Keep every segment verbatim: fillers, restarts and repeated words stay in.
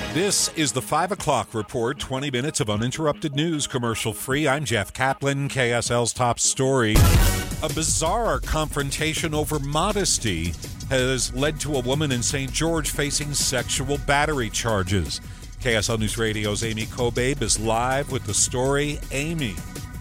This is the five o'clock report, twenty minutes of uninterrupted news, commercial-free. I'm Jeff Kaplan, K S L's top story. A bizarre confrontation over modesty has led to a woman in Saint George facing sexual battery charges. K S L News Radio's Amy Kobabe is live with the story. Amy.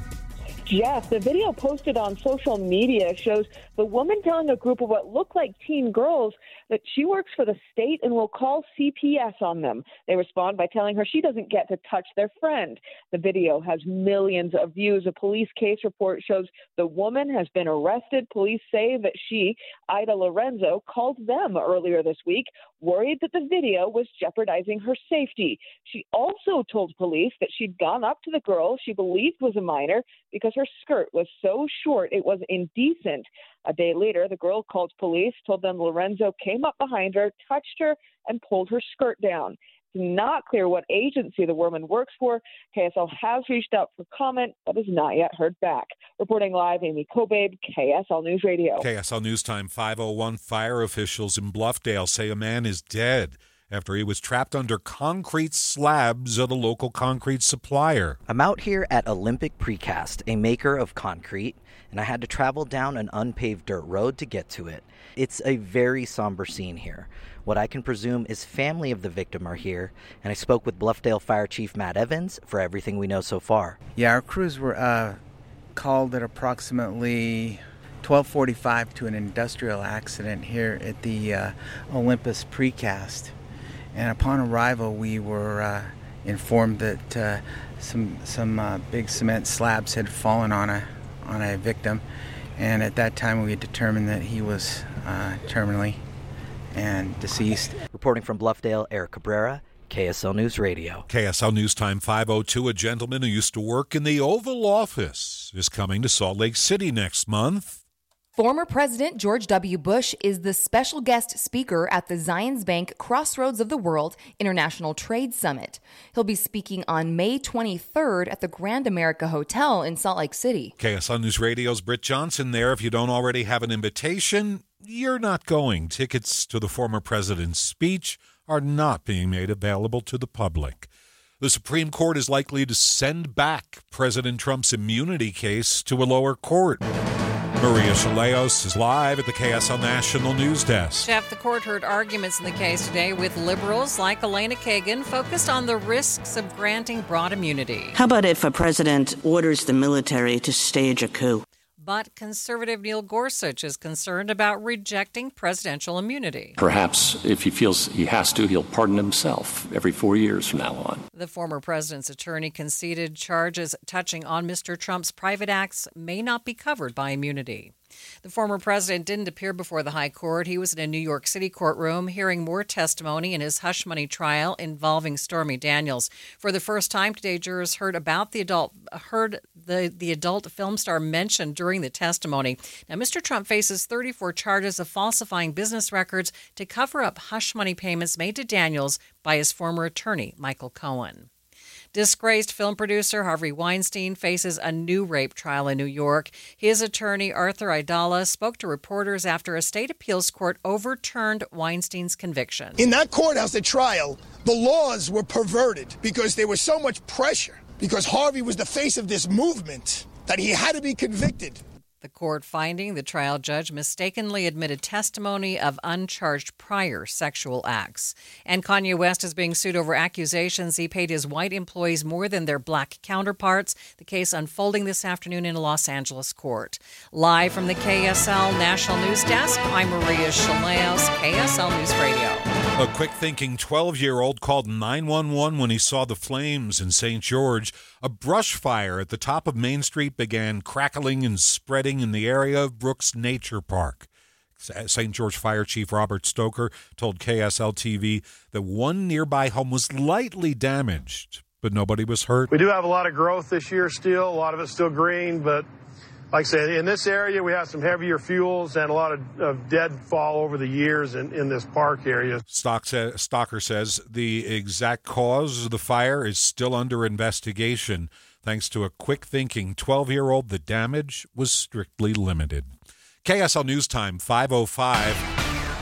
Jeff, the video posted on social media shows the woman telling a group of what look like teen girls that she works for the state and will call C P S on them. They respond by telling her she doesn't get to touch their friend. The video has millions of views. A police case report shows the woman has been arrested. Police say that she, Ida Lorenzo, called them earlier this week, worried that the video was jeopardizing her safety. She also told police that she'd gone up to the girl she believed was a minor because her skirt was so short it was indecent. A day later, the girl called police, told them Lorenzo came up behind her, touched her, and pulled her skirt down. It's not clear what agency the woman works for. K S L has reached out for comment, but has not yet heard back. Reporting live, Amy Kobabe, K S L News Radio. K S L News Time, five oh one. Fire officials in Bluffdale say a man is dead after he was trapped under concrete slabs at a local concrete supplier. I'm out here at Olympic Precast, a maker of concrete, and I had to travel down an unpaved dirt road to get to it. It's a very somber scene here. What I can presume is family of the victim are here, and I spoke with Bluffdale Fire Chief Matt Evans for everything we know so far. Yeah, our crews were uh, called at approximately twelve forty-five to an industrial accident here at the uh, Olympus Precast. And upon arrival, we were uh, informed that uh, some some uh, big cement slabs had fallen on a on a victim, and at that time we had determined that he was uh, terminally and deceased. Reporting from Bluffdale, Eric Cabrera, K S L News Radio. K S L News Time, five oh two. A gentleman who used to work in the Oval Office is coming to Salt Lake City next month. Former President George W. Bush is the special guest speaker at the Zions Bank Crossroads of the World International Trade Summit. He'll be speaking on May twenty-third at the Grand America Hotel in Salt Lake City. K S L News Radio's Britt Johnson there. If you don't already have an invitation, you're not going. Tickets to the former president's speech are not being made available to the public. The Supreme Court is likely to send back President Trump's immunity case to a lower court. Maria Chaleos is live at the K S L National News Desk. Jeff, the court heard arguments in the case today with liberals like Elena Kagan focused on the risks of granting broad immunity. How about if a president orders the military to stage a coup? But conservative Neil Gorsuch is concerned about rejecting presidential immunity. Perhaps if he feels he has to, he'll pardon himself every four years from now on. The former president's attorney conceded charges touching on Mister Trump's private acts may not be covered by immunity. The former president didn't appear before the high court. He was in a New York City courtroom hearing more testimony in his hush money trial involving Stormy Daniels. For the first time today, jurors heard about the adult heard the, the adult film star mentioned during the testimony. Now, Mister Trump faces thirty-four charges of falsifying business records to cover up hush money payments made to Daniels by his former attorney, Michael Cohen. Disgraced film producer Harvey Weinstein faces a new rape trial in New York. His attorney, Arthur Aidala, spoke to reporters after a state appeals court overturned Weinstein's conviction. In that courthouse at trial, the laws were perverted because there was so much pressure, because Harvey was the face of this movement, that he had to be convicted. The court finding the trial judge mistakenly admitted testimony of uncharged prior sexual acts. And Kanye West is being sued over accusations he paid his white employees more than their black counterparts. The case unfolding this afternoon in a Los Angeles court. Live from the K S L National News Desk, I'm Maria Chaleos, K S L News Radio. A quick-thinking twelve-year-old called nine one one when he saw the flames in Saint George. A brush fire at the top of Main Street began crackling and spreading in the area of Brooks Nature Park. Saint George Fire Chief Robert Stoker told K S L T V that one nearby home was lightly damaged, but nobody was hurt. We do have a lot of growth this year still. A lot of it's still green, but like I said, in this area, we have some heavier fuels and a lot of, of deadfall over the years in, in this park area. Stock sa- Stocker says the exact cause of the fire is still under investigation. Thanks to a quick-thinking twelve-year-old, the damage was strictly limited. K S L News Time, five oh five.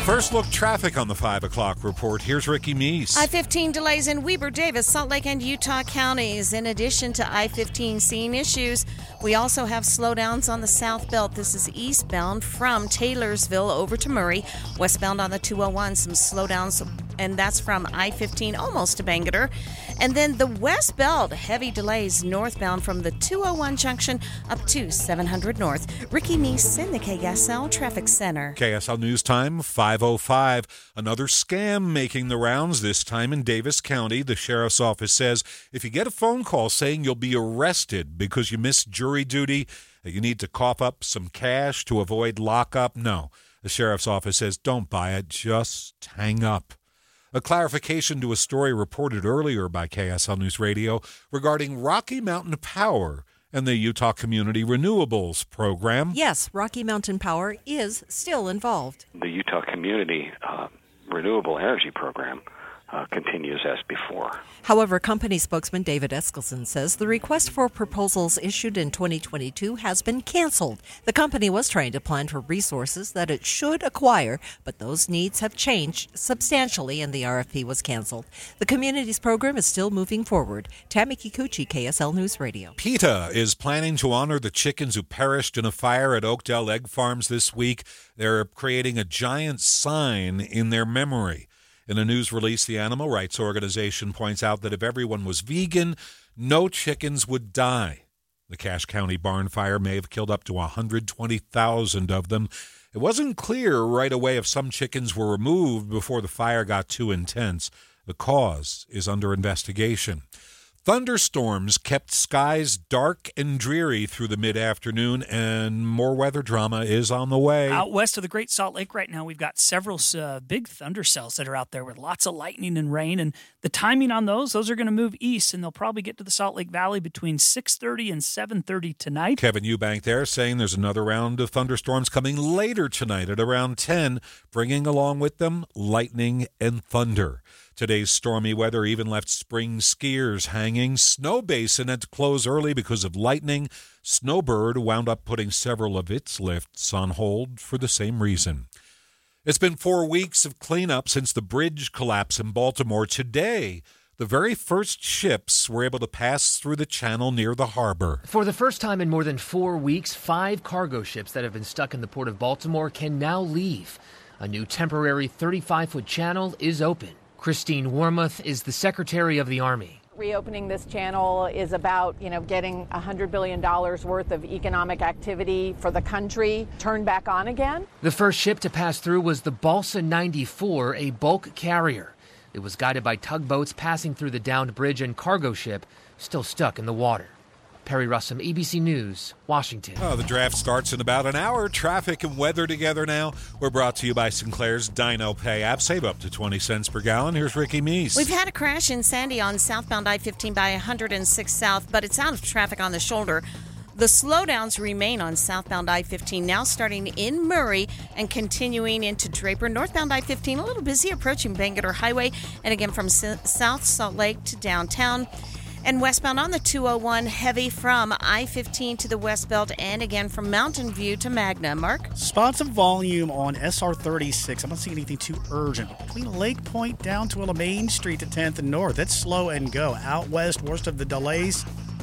First look traffic on the five o'clock report. Here's Ricky Meese. I fifteen delays in Weber, Davis, Salt Lake, and Utah counties. In addition to I fifteen seeing issues, we also have slowdowns on the South Belt. This is eastbound from Taylorsville over to Murray. Westbound on the two oh one, some slowdowns, and that's from I fifteen almost to Bangerter. And then the West Belt, heavy delays northbound from the two oh one junction up to seven hundred North. Ricky Meese in the K S L Traffic Center. K S L News Time, five oh five. Another scam making the rounds, this time in Davis County. The sheriff's office says if you get a phone call saying you'll be arrested because you missed jury duty, you need to cough up some cash to avoid lockup. No, the sheriff's office says don't buy it, just hang up. A clarification to a story reported earlier by K S L News Radio regarding Rocky Mountain Power and the Utah Community Renewables Program. Yes, Rocky Mountain Power is still involved. The Utah Community uh, Renewable Energy Program uh, continues as before. However, company spokesman David Eskelson says the request for proposals issued in twenty twenty-two has been canceled. The company was trying to plan for resources that it should acquire, but those needs have changed substantially and the R F P was canceled. The community's program is still moving forward. Tammy Kikuchi, K S L News Radio. PETA is planning to honor the chickens who perished in a fire at Oakdale Egg Farms this week. They're creating a giant sign in their memory. In a news release, the animal rights organization points out that if everyone was vegan, no chickens would die. The Cache County barn fire may have killed up to one hundred twenty thousand of them. It wasn't clear right away if some chickens were removed before the fire got too intense. The cause is under investigation. Thunderstorms kept skies dark and dreary through the mid-afternoon, and more weather drama is on the way. Out west of the Great Salt Lake right now, we've got several uh, big thunder cells that are out there with lots of lightning and rain, and the timing on those, those are going to move east, and they'll probably get to the Salt Lake Valley between six thirty and seven thirty tonight. Kevin Eubank there saying there's another round of thunderstorms coming later tonight at around ten, bringing along with them lightning and thunder. Today's stormy weather even left spring skiers hanging. Snow Basin had to close early because of lightning. Snowbird wound up putting several of its lifts on hold for the same reason. It's been four weeks of cleanup since the bridge collapse in Baltimore. Today, the very first ships were able to pass through the channel near the harbor. For the first time in more than four weeks, five cargo ships that have been stuck in the port of Baltimore can now leave. A new temporary thirty-five foot channel is open. Christine Wormuth is the Secretary of the Army. Reopening this channel is about, you know, getting one hundred billion dollars worth of economic activity for the country turned back on again. The first ship to pass through was the Balsa ninety-four, a bulk carrier. It was guided by tugboats passing through the downed bridge and cargo ship still stuck in the water. Perry Russum, A B C News, Washington. Oh, the draft starts in about an hour. Traffic and weather together now. We're brought to you by Sinclair's Dino Pay app. Save up to twenty cents per gallon. Here's Ricky Meese. We've had a crash in Sandy on southbound I fifteen by one hundred six South, but it's out of traffic on the shoulder. The slowdowns remain on southbound I fifteen, now starting in Murray and continuing into Draper. Northbound I fifteen, a little busy approaching Bangerter Highway, and again from S- South Salt Lake to downtown. And westbound on the two oh one, heavy from I fifteen to the West Belt and again from Mountain View to Magna. Mark? Spots of volume on S R thirty-six. I'm not seeing anything too urgent. Between Lake Point down to Main Street to tenth and North, that's slow and go. Out west, worst of the delays.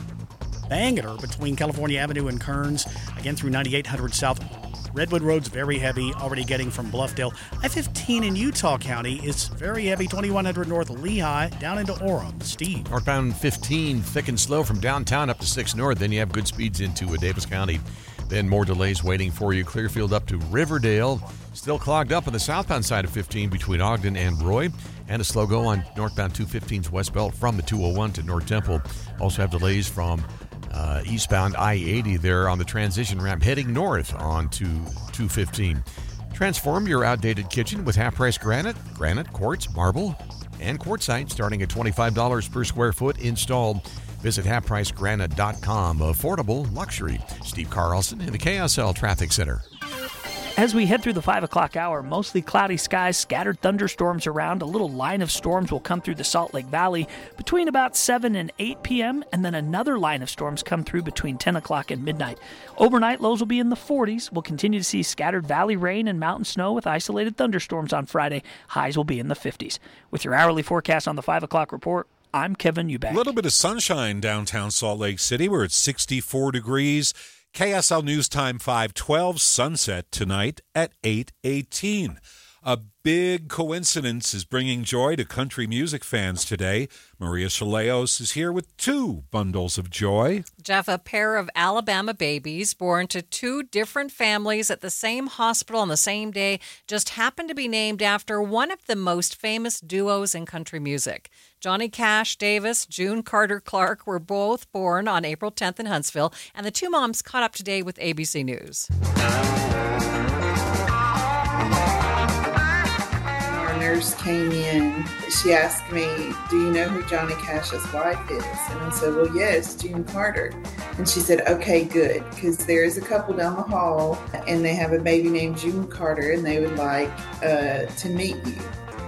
Bangerter between California Avenue and Kearns. Again through ninety-eight hundred South. Redwood Road's very heavy, already getting from Bluffdale. I fifteen in Utah County is very heavy, twenty-one hundred North Lehigh, down into Orem. Steve. Northbound fifteen, thick and slow from downtown up to six North. Then you have good speeds into uh, Davis County. Then more delays waiting for you. Clearfield up to Riverdale. Still clogged up on the southbound side of fifteen between Ogden and Roy. And a slow go on northbound two fifteen's West Belt from the two oh one to North Temple. Also have delays from Uh, eastbound I eighty there on the transition ramp heading north on to two fifteen. Transform your outdated kitchen with half-price granite, granite, quartz, marble, and quartzite starting at twenty-five dollars per square foot installed. Visit half price granite dot com. Affordable luxury. Steve Carlson in the K S L Traffic Center. As we head through the five o'clock hour, mostly cloudy skies, scattered thunderstorms around. A little line of storms will come through the Salt Lake Valley between about seven and eight p.m., and then another line of storms come through between ten o'clock and midnight. Overnight, lows will be in the forties. We'll continue to see scattered valley rain and mountain snow with isolated thunderstorms on Friday. Highs will be in the fifties. With your hourly forecast on the five o'clock report, I'm Kevin Eubank. A little bit of sunshine downtown Salt Lake City. We're at sixty-four degrees. K S L News Time five twelve, sunset tonight at eight eighteen. A big coincidence is bringing joy to country music fans today. Maria Chaleos is here with two bundles of joy. Jeff, a pair of Alabama babies born to two different families at the same hospital on the same day just happened to be named after one of the most famous duos in country music. Johnny Cash Davis, June Carter Clark were both born on April tenth in Huntsville, and the two moms caught up today with A B C News. Nurse came in, she asked me, do you know who Johnny Cash's wife is? And I said, well, yes, June Carter. And she said, okay, good, because there's a couple down the hall and they have a baby named June Carter and they would like uh, to meet you.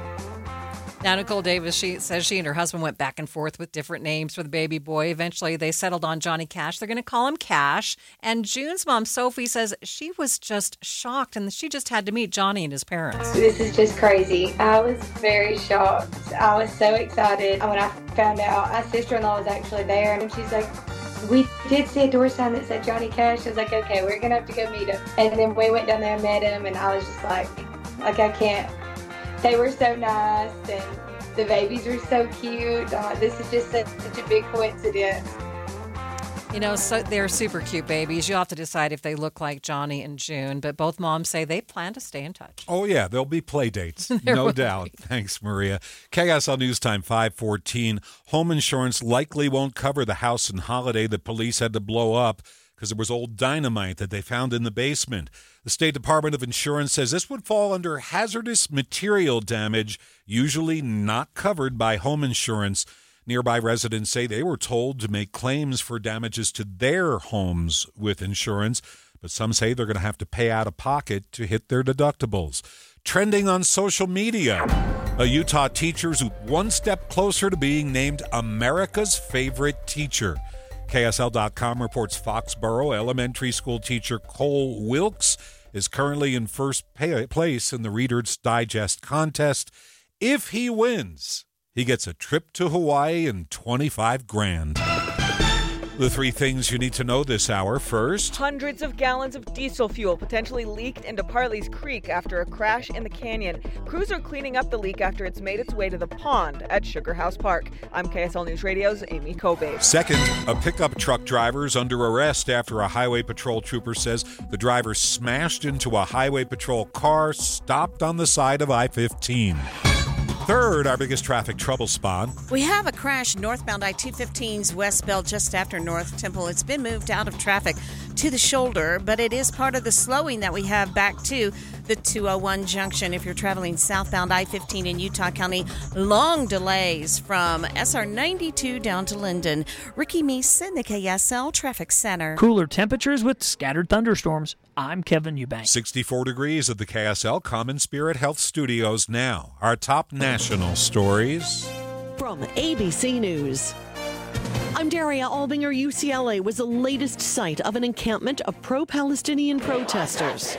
Now, Nicole Davis, she says she and her husband went back and forth with different names for the baby boy. Eventually, they settled on Johnny Cash. They're going to call him Cash. And June's mom, Sophie, says she was just shocked and she just had to meet Johnny and his parents. This is just crazy. I was very shocked. I was so excited when I found out. My sister-in-law was actually there, and she's like, we did see a door sign that said Johnny Cash. I was like, okay, we're going to have to go meet him. And then we went down there and met him, and I was just like, like, I can't. They were so nice, and the babies were so cute. Uh, this is just such, such a big coincidence. You know, so they're super cute babies. You'll have to decide if they look like Johnny and June, but both moms say they plan to stay in touch. Oh, yeah, there'll be play dates, no doubt. Be. Thanks, Maria. K S L News Time five fourteen. Home insurance likely won't cover the house and holiday that police had to blow up because there was old dynamite that they found in the basement. The State Department of Insurance says this would fall under hazardous material damage, usually not covered by home insurance. Nearby residents say they were told to make claims for damages to their homes with insurance, but some say they're going to have to pay out of pocket to hit their deductibles. Trending on social media, a Utah teacher's one step closer to being named America's favorite teacher. K S L dot com reports Foxborough elementary school teacher Cole Wilkes is currently in first pay- place in the Reader's Digest contest. If he wins, he gets a trip to Hawaii and twenty-five grand. The three things you need to know this hour. First, hundreds of gallons of diesel fuel potentially leaked into Parley's Creek after a crash in the canyon. Crews are cleaning up the leak after it's made its way to the pond at Sugar House Park. I'm K S L News Radio's Amy Kobe. Second, a pickup truck driver is under arrest after a highway patrol trooper says the driver smashed into a highway patrol car stopped on the side of I fifteen. Third, our biggest traffic trouble spot. We have a crash northbound I two fifteen's West Bell just after North Temple. It's been moved out of traffic to the shoulder, but it is part of the slowing that we have back to the two oh one junction. If you're traveling southbound I fifteen in Utah County, long delays from S R ninety-two down to Linden. Ricky Meese in the K S L Traffic Center. Cooler temperatures with scattered thunderstorms. I'm Kevin Eubank. sixty-four degrees at the K S L Common Spirit Health Studios now. Our top national stories. From A B C News. I'm Daria Albinger. U C L A was the latest site of an encampment of pro-Palestinian protesters.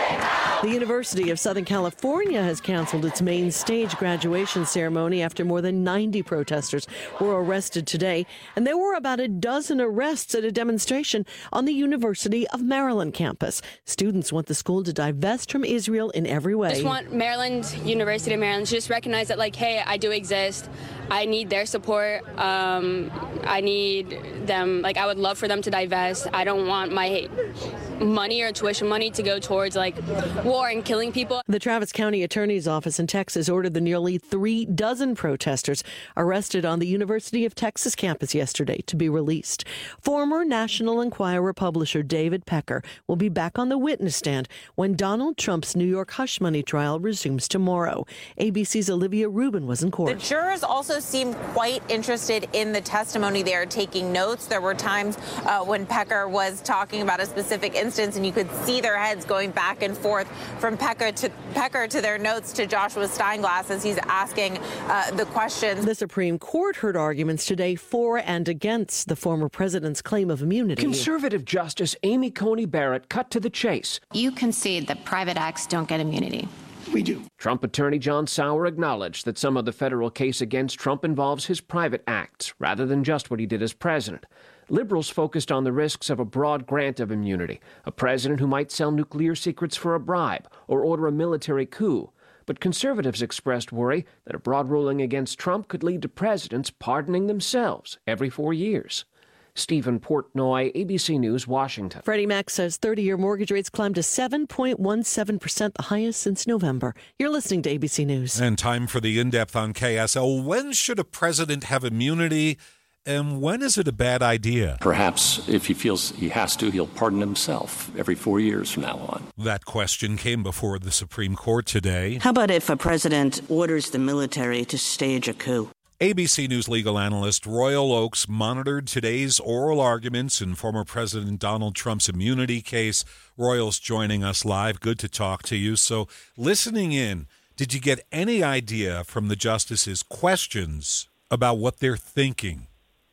The University of Southern California has canceled its main stage graduation ceremony after more than ninety protesters were arrested today. And there were about a dozen arrests at a demonstration on the University of Maryland campus. Students want the school to divest from Israel in every way. I just want Maryland, University of Maryland, to just recognize that, like, hey, I do exist. I need their support. Um, I need them, like, I would love for them to divest. I don't want my money or tuition money to go towards, like, war and killing people. The Travis County Attorney's Office in Texas ordered the nearly three dozen protesters arrested on the University of Texas campus yesterday to be released. Former National Enquirer publisher David Pecker will be back on the witness stand when Donald Trump's New York hush money trial resumes tomorrow. A B C's Olivia Rubin was in court. The jurors also seemed quite interested in the testimony. They are taking notes. There were times uh, when Pecker was talking about a specific incident instance, and you could see their heads going back and forth from Pecker to Pecker to their notes to Joshua Steinglass as he's asking uh, the questions. The Supreme Court heard arguments today for and against the former president's claim of immunity. Conservative Justice Amy Coney Barrett cut to the chase. You concede that private acts don't get immunity. We do. Trump attorney John Sauer acknowledged that some of the federal case against Trump involves his private acts rather than just what he did as president. Liberals focused on the risks of a broad grant of immunity, a president who might sell nuclear secrets for a bribe or order a military coup. But conservatives expressed worry that a broad ruling against Trump could lead to presidents pardoning themselves every four years. Stephen Portnoy, A B C News, Washington. Freddie Mac says thirty-year mortgage rates climbed to seven point one seven percent, the highest since November. You're listening to A B C News. And time for the in-depth on K S L. When should a president have immunity, and when is it a bad idea? Perhaps if he feels he has to, he'll pardon himself every four years from now on. That question came before the Supreme Court today. How about if a president orders the military to stage a coup? A B C News legal analyst Royal Oakes monitored today's oral arguments in former President Donald Trump's immunity case. Royal's joining us live. Good to talk to you. So, listening in, did you get any idea from the justices' questions about what they're thinking?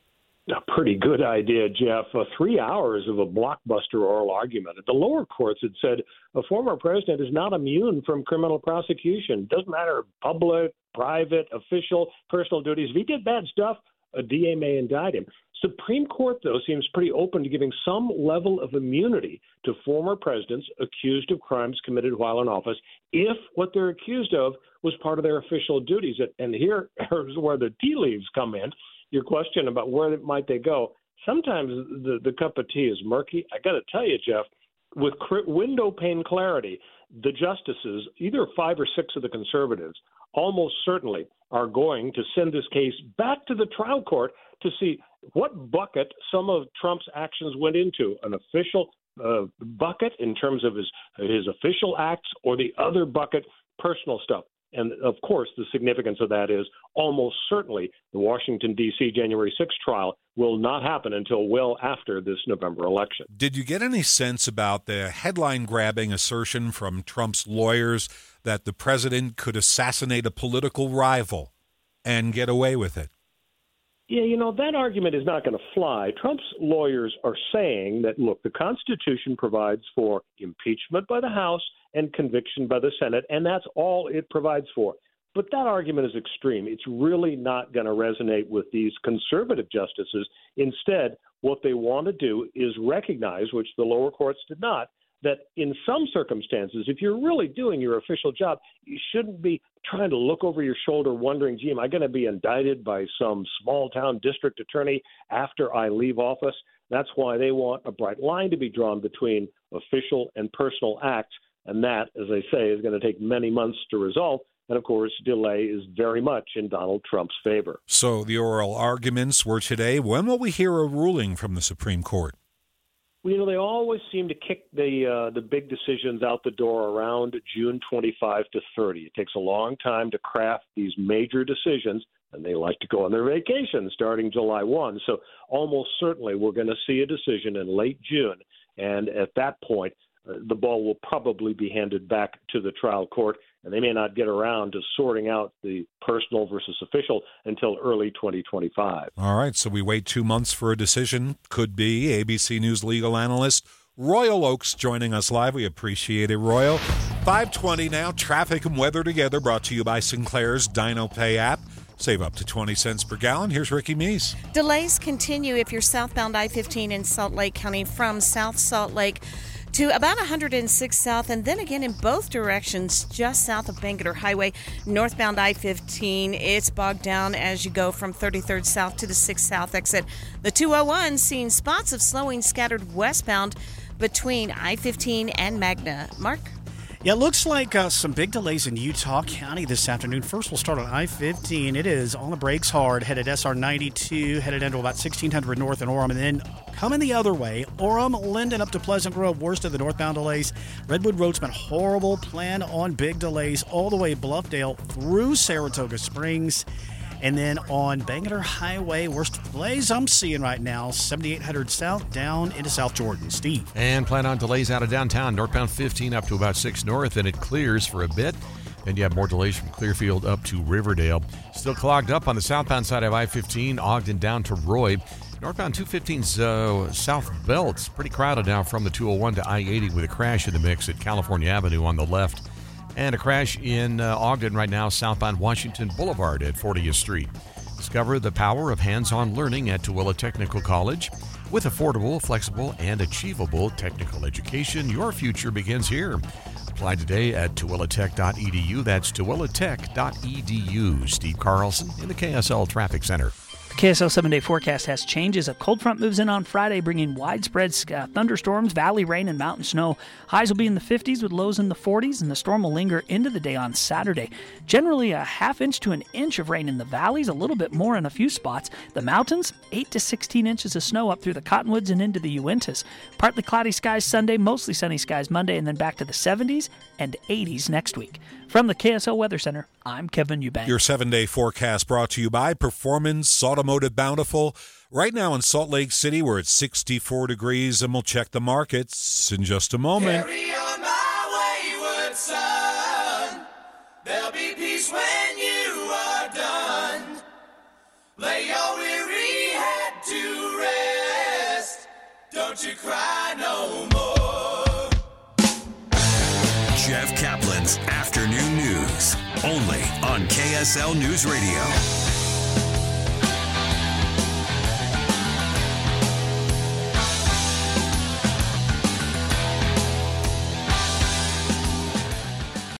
A pretty good idea, Jeff. Uh, three hours of a blockbuster oral argument. At the lower courts, it said a former president is not immune from criminal prosecution. Doesn't matter, public, private, official, personal duties. If he did bad stuff, a D A may indict him. Supreme Court, though, seems pretty open to giving some level of immunity to former presidents accused of crimes committed while in office if what they're accused of was part of their official duties. And here is where the tea leaves come in. Your question about where might they go, sometimes the, the cup of tea is murky. I got to tell you, Jeff, with cr- window pane clarity, the justices, either five or six of the conservatives, almost certainly are going to send this case back to the trial court to see what bucket some of Trump's actions went into, an official uh, bucket in terms of his his official acts or the other bucket, personal stuff. And, of course, the significance of that is almost certainly the Washington, D C January sixth trial will not happen until well after this November election. Did you get any sense about the headline-grabbing assertion from Trump's lawyers that the president could assassinate a political rival and get away with it? Yeah, you know, that argument is not going to fly. Trump's lawyers are saying that, look, the Constitution provides for impeachment by the House and conviction by the Senate, and that's all it provides for. But that argument is extreme. It's really not going to resonate with these conservative justices. Instead, what they want to do is recognize, which the lower courts did not, that in some circumstances, if you're really doing your official job, you shouldn't be trying to look over your shoulder wondering, gee, am I going to be indicted by some small-town district attorney after I leave office? That's why they want a bright line to be drawn between official and personal acts, and that, as I say, is going to take many months to resolve. And, of course, delay is very much in Donald Trump's favor. So the oral arguments were today. When will we hear a ruling from the Supreme Court? Well, you know, they always seem to kick the uh, the big decisions out the door around June twenty-fifth to thirtieth. It takes a long time to craft these major decisions, and they like to go on their vacation starting July first. So almost certainly we're going to see a decision in late June, and at that point, uh, the ball will probably be handed back to the trial court, and they may not get around to sorting out the personal versus official until early twenty twenty-five. All right, so we wait two months for a decision. Could be. A B C News legal analyst Royal Oakes joining us live. We appreciate it, Royal. five twenty now, traffic and weather together, brought to you by Sinclair's DinoPay app. Save up to twenty cents per gallon. Here's Ricky Meese. Delays continue if you're southbound I fifteen in Salt Lake County from South Salt Lake to about one hundred six South, and then again in both directions just south of Bangerter Highway, northbound I fifteen. It's bogged down as you go from thirty-third South to the sixth South exit. The two oh one seeing spots of slowing scattered westbound between I fifteen and Magna. Mark? Yeah, it looks like uh, some big delays in Utah County this afternoon. First, we'll start on I fifteen. It is on the brakes hard, headed S R ninety-two, headed into about sixteen hundred north in Orem, and then coming the other way, Orem, Linden up to Pleasant Grove, worst of the northbound delays. Redwood Road's been horrible. Plan on big delays all the way Bluffdale through Saratoga Springs. And then on Bangalore Highway, worst delays I'm seeing right now, seventy-eight hundred south down into South Jordan. Steve. And plan on delays out of downtown, northbound fifteen up to about six north, and it clears for a bit. Then you have more delays from Clearfield up to Riverdale. Still clogged up on the southbound side of I fifteen, Ogden down to Roy. Northbound two fifteen's uh, South Belt's pretty crowded now from the two oh one to I eighty with a crash in the mix at California Avenue on the left. And a crash in uh, Ogden right now, southbound Washington Boulevard at fortieth Street. Discover the power of hands-on learning at Tooele Technical College. With affordable, flexible, and achievable technical education, your future begins here. Apply today at tooele tech dot e d u. That's tooele tech dot e d u. Steve Carlson in the K S L Traffic Center. K S L seven-day forecast has changes. A cold front moves in on Friday, bringing widespread uh, thunderstorms, valley rain, and mountain snow. Highs will be in the fifties with lows in the forties, and the storm will linger into the day on Saturday. Generally, a half inch to an inch of rain in the valleys, a little bit more in a few spots. The mountains, eight to sixteen inches of snow up through the Cottonwoods and into the Uintas. Partly cloudy skies Sunday, mostly sunny skies Monday, and then back to the seventies and eighties next week. From the K S L Weather Center, I'm Kevin Eubank. Your seven-day forecast brought to you by Performance Automotive Bountiful. Right now in Salt Lake City, we're at sixty-four degrees, and we'll check the markets in just a moment. Carry on my wayward son. There'll be peace when you are done. Lay your weary head to rest. Don't you cry no more. Jeff Kaplan's Afternoon News, only on K S L News Radio.